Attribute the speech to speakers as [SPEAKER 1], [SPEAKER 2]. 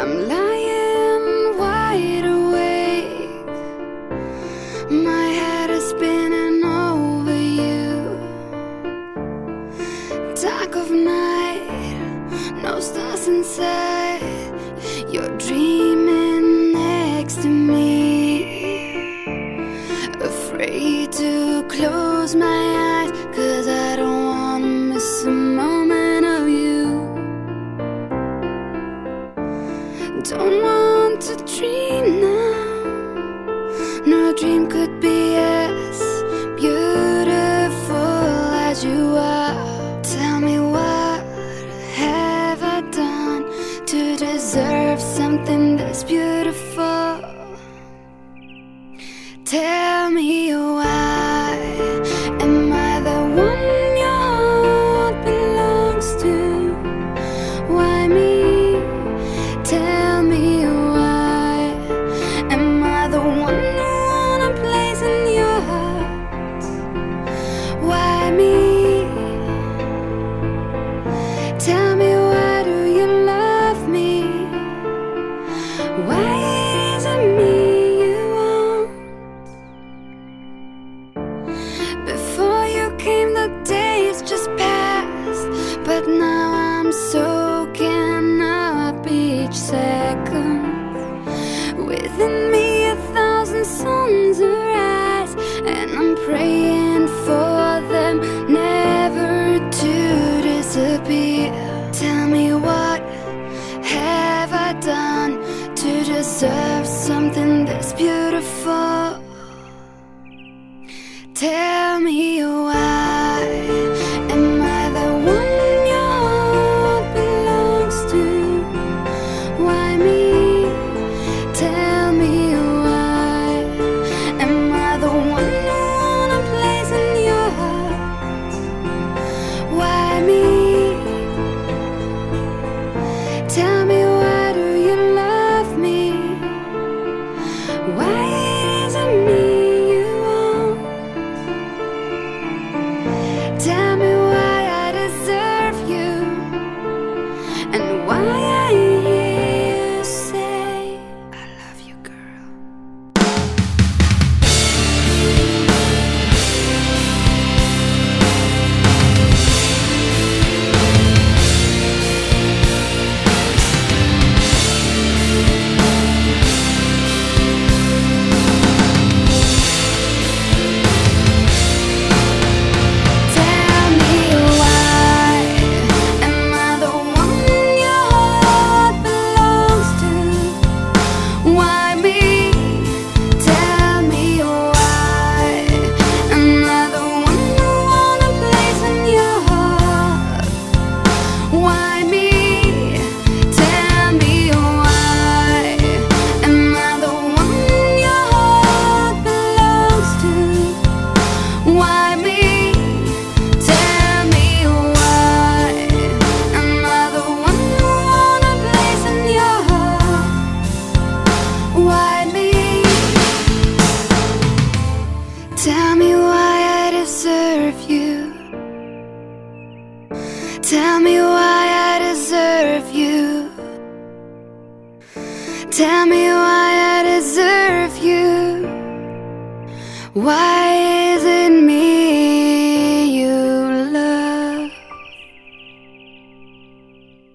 [SPEAKER 1] I'm lying wide awake, my head is spinning over you. Dark of night, no stars inside, you're dreaming next to me. Afraid to close my eyes, 'cause I don't wanna miss a moment of you. Don't want to dream now, no dream could be as beautiful as you are. Tell me, what have I done to deserve something this beautiful? Tell me, why am I the one your heart belongs to? Why me? Tell me, why am I the one who want a place in your heart? Why me? Tell me, why do you love me? Why is it me you want? Before you came, the days just passed, but now I'm soaking up each second. Within me 1,000 suns arise, and I'm praying for them never to disappear. Tell me, what have I done to deserve something this beautiful? Tell me, why am I the one your heart belongs to? Why me? Tell me, why am I the one who want a place in your heart? Why me? Tell me, why do you love me? Why is it me you want? Tell me, why I deserve you, and why I hear you say I love you, girl. Tell me, why am I the one your heart belongs to? Why me? Tell me, why am I the one who want a place in your heart? Why me? Tell me, why am I the one your heart belongs to? Why me? Tell me, why am I the one who want a place in your heart? Why me? Tell me, why I deserve you. Tell me, why I deserve you. Tell me, why I deserve you. Why